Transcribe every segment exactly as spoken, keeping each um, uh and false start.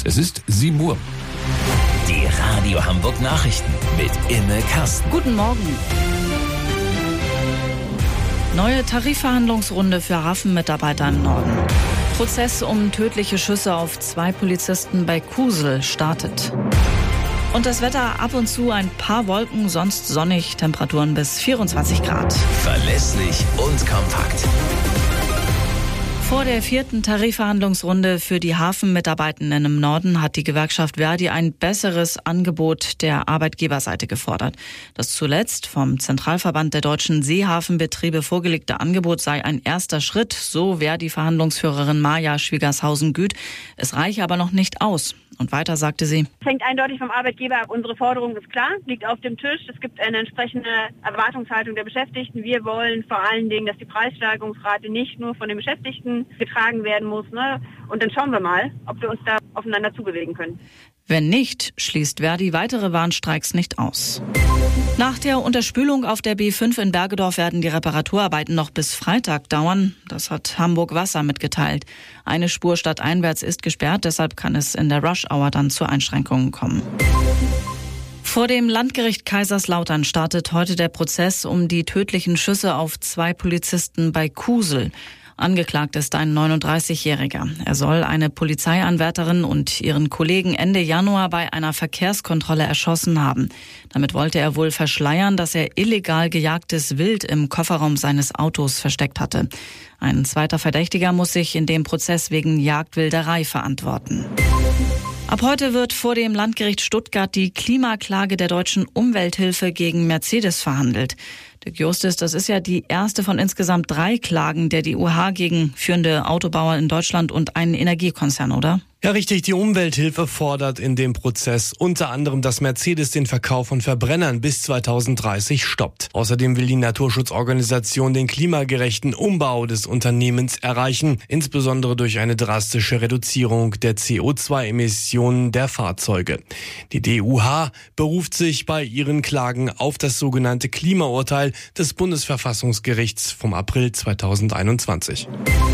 Es ist sieben Uhr. Die Radio Hamburg Nachrichten mit Imme Kasten. Guten Morgen. Neue Tarifverhandlungsrunde für Hafenmitarbeiter im Norden. Prozess um tödliche Schüsse auf zwei Polizisten bei Kusel startet. Und das Wetter, ab und zu ein paar Wolken, sonst sonnig, Temperaturen bis vierundzwanzig Grad. Verlässlich und kompakt. Vor der vierten Tarifverhandlungsrunde für die Hafenmitarbeitenden im Norden hat die Gewerkschaft Verdi ein besseres Angebot der Arbeitgeberseite gefordert. Das zuletzt vom Zentralverband der deutschen Seehafenbetriebe vorgelegte Angebot sei ein erster Schritt, so Verdi-Verhandlungsführerin Maja Schwiegershausen-Güth. Es reiche aber noch nicht aus. Und weiter sagte sie: Es hängt eindeutig vom Arbeitgeber ab. Unsere Forderung ist klar, liegt auf dem Tisch. Es gibt eine entsprechende Erwartungshaltung der Beschäftigten. Wir wollen vor allen Dingen, dass die Preissteigerungsrate nicht nur von den Beschäftigten getragen werden muss. Ne? Und dann schauen wir mal, ob wir uns da aufeinander zubewegen können. Wenn nicht, schließt Verdi weitere Warnstreiks nicht aus. Nach der Unterspülung auf der B fünf in Bergedorf werden die Reparaturarbeiten noch bis Freitag dauern. Das hat Hamburg Wasser mitgeteilt. Eine Spur stadteinwärts ist gesperrt, deshalb kann es in der Rush-Hour dann zu Einschränkungen kommen. Vor dem Landgericht Kaiserslautern startet heute der Prozess um die tödlichen Schüsse auf zwei Polizisten bei Kusel. Angeklagt ist ein neununddreißigjähriger. Er soll eine Polizeianwärterin und ihren Kollegen Ende Januar bei einer Verkehrskontrolle erschossen haben. Damit wollte er wohl verschleiern, dass er illegal gejagtes Wild im Kofferraum seines Autos versteckt hatte. Ein zweiter Verdächtiger muss sich in dem Prozess wegen Jagdwilderei verantworten. Ab heute wird vor dem Landgericht Stuttgart die Klimaklage der deutschen Umwelthilfe gegen Mercedes verhandelt. Dirk Justus, das ist ja die erste von insgesamt drei Klagen der D U H gegen führende Autobauer in Deutschland und einen Energiekonzern, oder? Ja, richtig. Die Umwelthilfe fordert in dem Prozess unter anderem, dass Mercedes den Verkauf von Verbrennern bis zweitausenddreißig stoppt. Außerdem will die Naturschutzorganisation den klimagerechten Umbau des Unternehmens erreichen, insbesondere durch eine drastische Reduzierung der C O zwei Emissionen der Fahrzeuge. Die D U H beruft sich bei ihren Klagen auf das sogenannte Klimaurteil des Bundesverfassungsgerichts vom April zweitausendeinundzwanzig.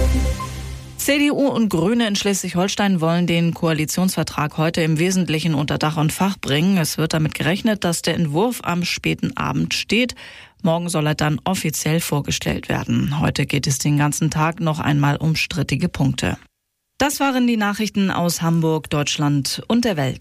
C D U und Grüne in Schleswig-Holstein wollen den Koalitionsvertrag heute im Wesentlichen unter Dach und Fach bringen. Es wird damit gerechnet, dass der Entwurf am späten Abend steht. Morgen soll er dann offiziell vorgestellt werden. Heute geht es den ganzen Tag noch einmal um strittige Punkte. Das waren die Nachrichten aus Hamburg, Deutschland und der Welt.